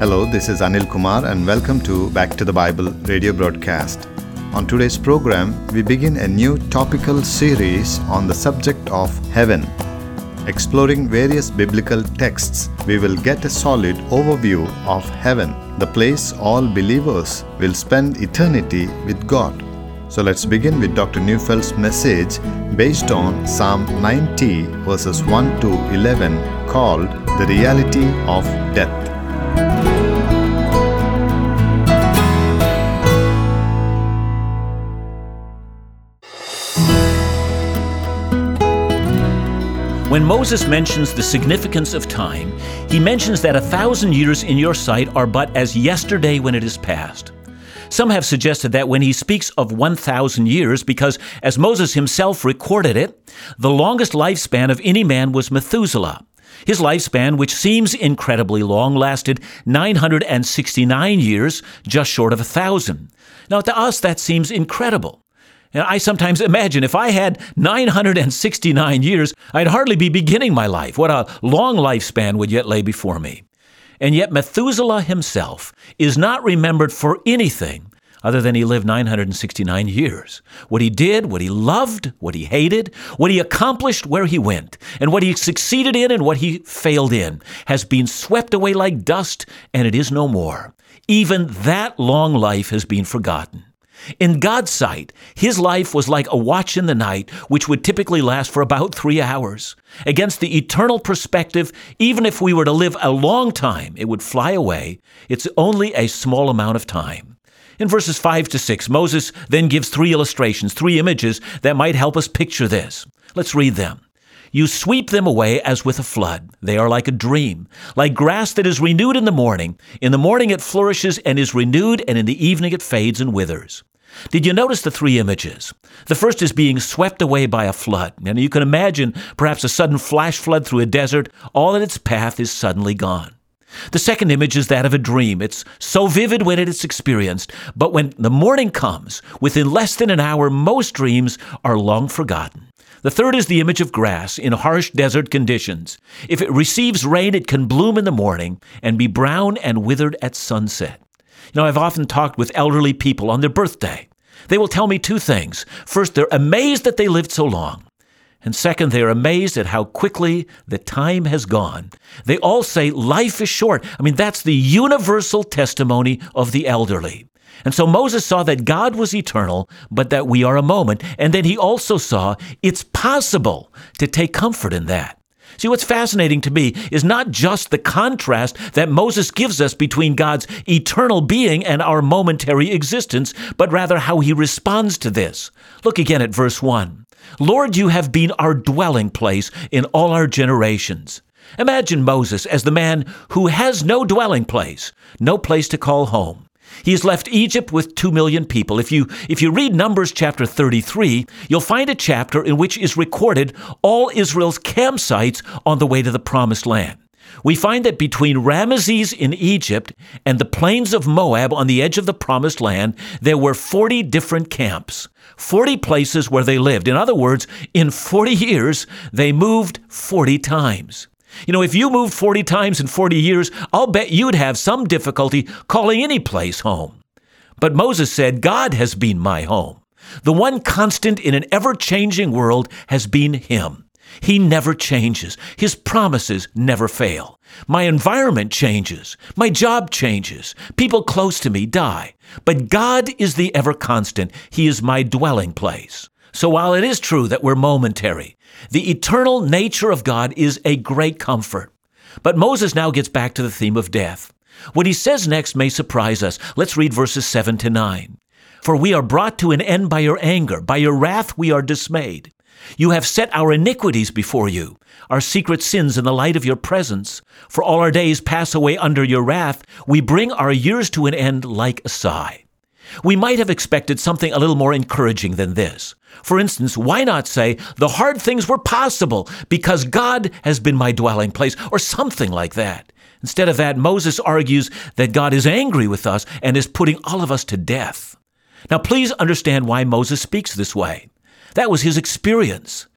Hello, this is Anil Kumar and welcome to Back to the Bible radio broadcast. On today's program, we begin a new topical series on the subject of heaven. Exploring various biblical texts, we will get a solid overview of heaven, the place all believers will spend eternity with God. So let's begin with Dr. Neufeld's message based on Psalm 90 verses 1 to 11 called The Reality of Death. When Moses mentions the significance of time, he mentions that 1,000 years in your sight are but as yesterday when it is past. Some have suggested that when he speaks of 1,000 years, because as Moses himself recorded it, the longest lifespan of any man was Methuselah. His lifespan, which seems incredibly long, lasted 969 years, just short of 1,000. Now to us, that seems incredible. And I sometimes imagine if I had 969 years, I'd hardly be beginning my life. What a long lifespan would yet lay before me. And yet Methuselah himself is not remembered for anything other than he lived 969 years. What he did, what he loved, what he hated, what he accomplished where he went, and what he succeeded in and what he failed in has been swept away like dust, and it is no more. Even that long life has been forgotten. In God's sight, his life was like a watch in the night, which would typically last for about 3 hours. Against the eternal perspective, even if we were to live a long time, it would fly away. It's only a small amount of time. In verses 5 to 6, Moses then gives 3 illustrations, 3 images that might help us picture this. Let's read them. You sweep them away as with a flood. They are like a dream, like grass that is renewed in the morning. In the morning it flourishes and is renewed, and in the evening it fades and withers. Did you notice the 3 images? The first is being swept away by a flood. And you can imagine perhaps a sudden flash flood through a desert. All in its path is suddenly gone. The second image is that of a dream. It's so vivid when it is experienced, but when the morning comes, within less than an hour, most dreams are long forgotten. The third is the image of grass in harsh desert conditions. If it receives rain, it can bloom in the morning and be brown and withered at sunset. I've often talked with elderly people on their birthday. They will tell me 2 things. First, they're amazed that they lived so long. And second, they're amazed at how quickly the time has gone. They all say life is short. That's the universal testimony of the elderly. And so Moses saw that God was eternal, but that we are a moment. And then he also saw it's possible to take comfort in that. See, what's fascinating to me is not just the contrast that Moses gives us between God's eternal being and our momentary existence, but rather how he responds to this. Look again at verse 1. Lord, you have been our dwelling place in all our generations. Imagine Moses as the man who has no dwelling place, no place to call home. He has left Egypt with 2 million people. If you read Numbers chapter 33, you'll find a chapter in which is recorded all Israel's campsites on the way to the Promised Land. We find that between Ramesses in Egypt and the plains of Moab on the edge of the Promised Land, there were 40 different camps, 40 places where they lived. In other words, in 40 years, they moved 40 times. If you moved 40 times in 40 years, I'll bet you'd have some difficulty calling any place home. But Moses said, God has been my home. The one constant in an ever-changing world has been him. He never changes. His promises never fail. My environment changes. My job changes. People close to me die. But God is the ever-constant. He is my dwelling place. So while it is true that we're momentary, the eternal nature of God is a great comfort. But Moses now gets back to the theme of death. What he says next may surprise us. Let's read verses 7 to 9. For we are brought to an end by your anger. By your wrath we are dismayed. You have set our iniquities before you, our secret sins in the light of your presence. For all our days pass away under your wrath. We bring our years to an end like a sigh. We might have expected something a little more encouraging than this. For instance, why not say, the hard things were possible because God has been my dwelling place, or something like that. Instead of that, Moses argues that God is angry with us and is putting all of us to death. Now, please understand why Moses speaks this way. That was his experience.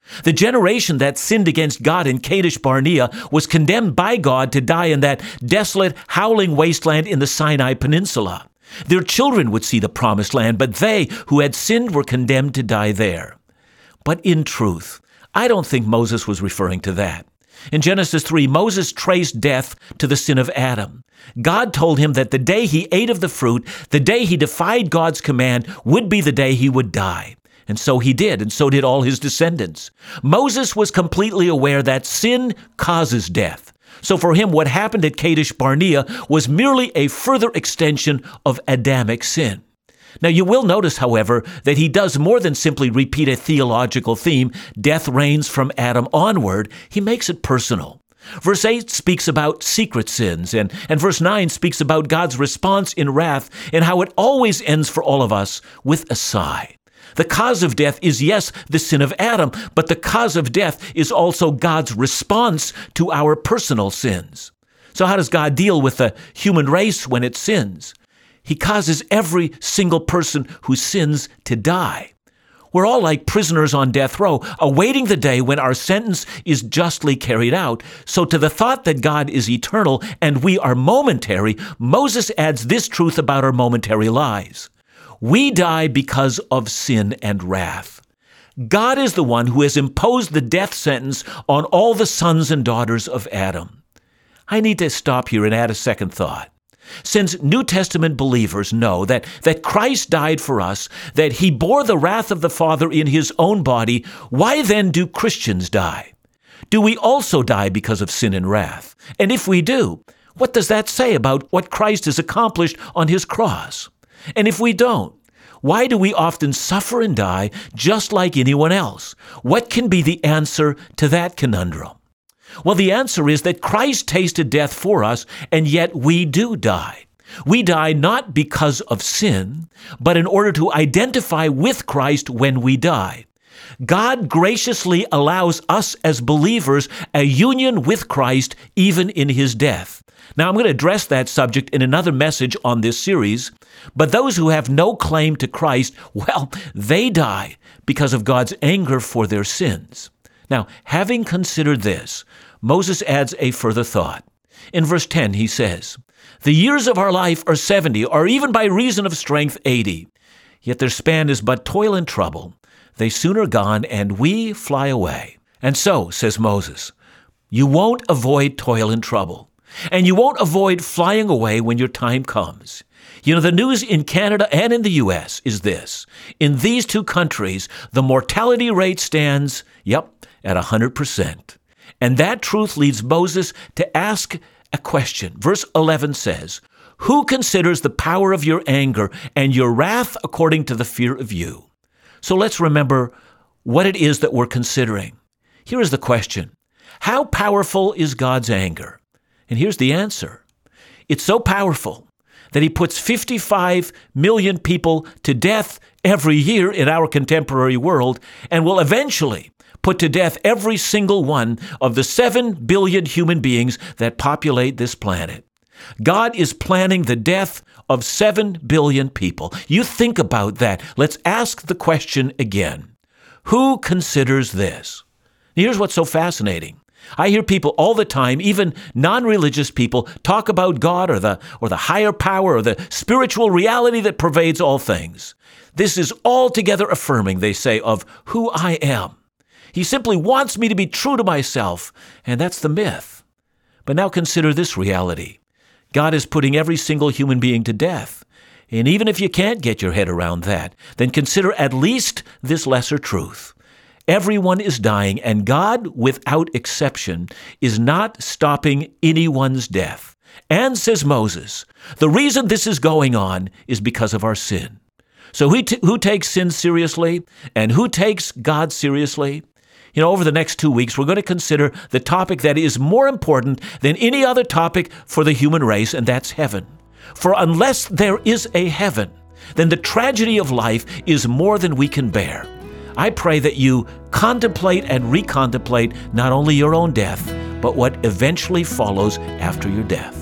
The generation that sinned against God in Kadesh Barnea was condemned by God to die in that desolate, howling wasteland in the Sinai Peninsula. Their children would see the promised land, but they who had sinned were condemned to die there. But in truth, I don't think Moses was referring to that. In Genesis 3, Moses traced death to the sin of Adam. God told him that the day he ate of the fruit, the day he defied God's command, would be the day he would die. And so he did, and so did all his descendants. Moses was completely aware that sin causes death. So for him, what happened at Kadesh Barnea was merely a further extension of Adamic sin. Now, you will notice, however, that he does more than simply repeat a theological theme, death reigns from Adam onward. He makes it personal. Verse 8 speaks about secret sins, and verse 9 speaks about God's response in wrath and how it always ends for all of us with a sigh. The cause of death is, yes, the sin of Adam, but the cause of death is also God's response to our personal sins. So how does God deal with the human race when it sins? He causes every single person who sins to die. We're all like prisoners on death row, awaiting the day when our sentence is justly carried out. So to the thought that God is eternal and we are momentary, Moses adds this truth about our momentary lives. We die because of sin and wrath. God is the one who has imposed the death sentence on all the sons and daughters of Adam. I need to stop here and add a second thought. Since New Testament believers know that Christ died for us, that he bore the wrath of the Father in his own body, why then do Christians die? Do we also die because of sin and wrath? And if we do, what does that say about what Christ has accomplished on his cross? And if we don't, why do we often suffer and die just like anyone else? What can be the answer to that conundrum? Well, the answer is that Christ tasted death for us, and yet we do die. We die not because of sin, but in order to identify with Christ when we die. God graciously allows us as believers a union with Christ even in his death. Now, I'm going to address that subject in another message on this series, but those who have no claim to Christ, well, they die because of God's anger for their sins. Now, having considered this, Moses adds a further thought. In verse 10, he says, "The years of our life are 70, or even by reason of strength 80. Yet their span is but toil and trouble. They soon are gone, and we fly away." And so, says Moses, you won't avoid toil and trouble, and you won't avoid flying away when your time comes. You know, the news in Canada and in the U.S. is this. In these two countries, the mortality rate stands, at 100%. And that truth leads Moses to ask a question. Verse 11 says, "Who considers the power of your anger and your wrath according to the fear of you?" So let's remember what it is that we're considering. Here is the question. How powerful is God's anger? And here's the answer. It's so powerful that he puts 55 million people to death every year in our contemporary world, and will eventually put to death every single one of the 7 billion human beings that populate this planet. God is planning the death of 7 billion people. You think about that. Let's ask the question again. Who considers this? Here's what's so fascinating. I hear people all the time, even non-religious people, talk about God or the higher power or the spiritual reality that pervades all things. This is altogether affirming, they say, of who I am. He simply wants me to be true to myself, and that's the myth. But now consider this reality. God is putting every single human being to death. And even if you can't get your head around that, then consider at least this lesser truth. Everyone is dying, and God, without exception, is not stopping anyone's death. And, says Moses, the reason this is going on is because of our sin. So who takes sin seriously, and who takes God seriously? You know, over the next 2 weeks, we're going to consider the topic that is more important than any other topic for the human race, and that's heaven. For unless there is a heaven, then the tragedy of life is more than we can bear. I pray that you contemplate and recontemplate not only your own death, but what eventually follows after your death.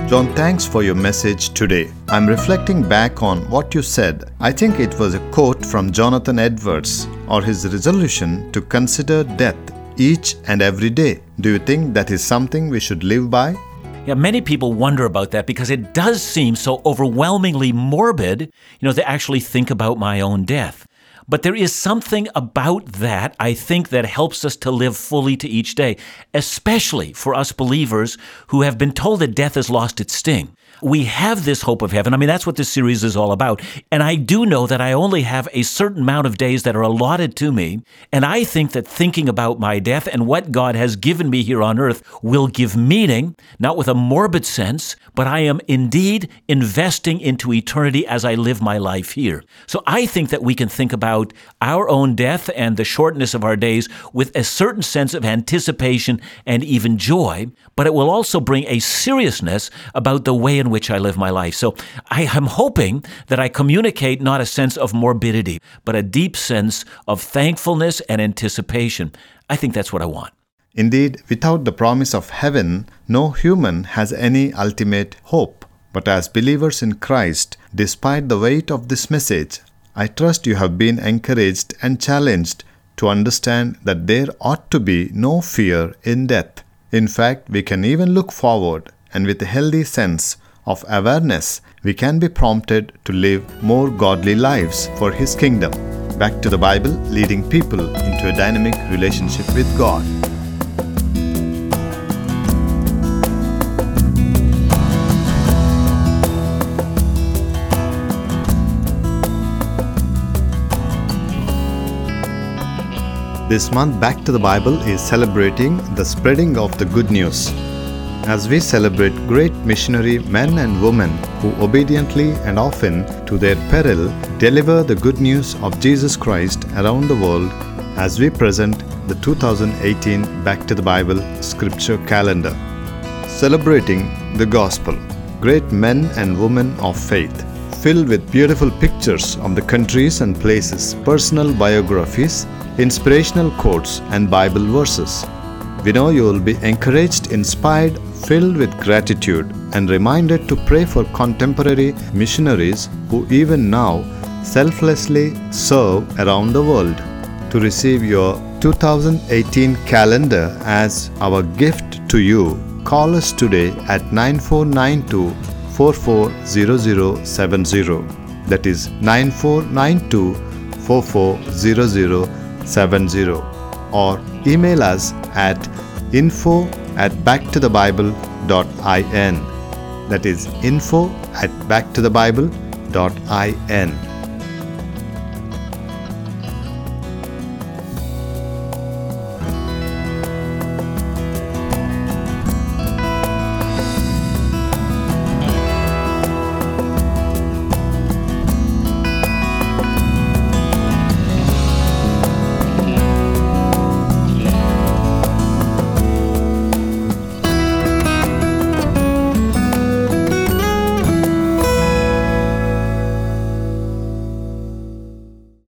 John, thanks for your message today. I'm reflecting back on what you said. I think it was a quote from Jonathan Edwards, or his resolution to consider death each and every day. Do you think that is something we should live by? Yeah, many people wonder about that because it does seem so overwhelmingly morbid, to actually think about my own death. But there is something about that, I think, that helps us to live fully to each day, especially for us believers who have been told that death has lost its sting. We have this hope of heaven. I mean, that's what this series is all about. And I do know that I only have a certain amount of days that are allotted to me. And I think that thinking about my death and what God has given me here on earth will give meaning, not with a morbid sense, but I am indeed investing into eternity as I live my life here. So I think that we can think about our own death and the shortness of our days with a certain sense of anticipation and even joy, but it will also bring a seriousness about the way in which I live my life. So I am hoping that I communicate not a sense of morbidity, but a deep sense of thankfulness and anticipation. I think that's what I want. Indeed, without the promise of heaven, no human has any ultimate hope. But as believers in Christ, despite the weight of this message, I trust you have been encouraged and challenged to understand that there ought to be no fear in death. In fact, we can even look forward, and with a healthy sense of awareness, we can be prompted to live more godly lives for His kingdom. Back to the Bible, leading people into a dynamic relationship with God. This month, Back to the Bible is celebrating the spreading of the good news. As we celebrate great missionary men and women who obediently and often to their peril deliver the good news of Jesus Christ around the world, as we present the 2018 Back to the Bible Scripture Calendar. Celebrating the Gospel. Great men and women of faith, filled with beautiful pictures of the countries and places, personal biographies, inspirational quotes, and Bible verses. We know you will be encouraged, inspired, filled with gratitude, and reminded to pray for contemporary missionaries who even now selflessly serve around the world. To receive your 2018 calendar as our gift to you, call us today at 9492 440070. That is 9492 440070. Or email us at info@backtothebible.in. That is info@backtothebible.in.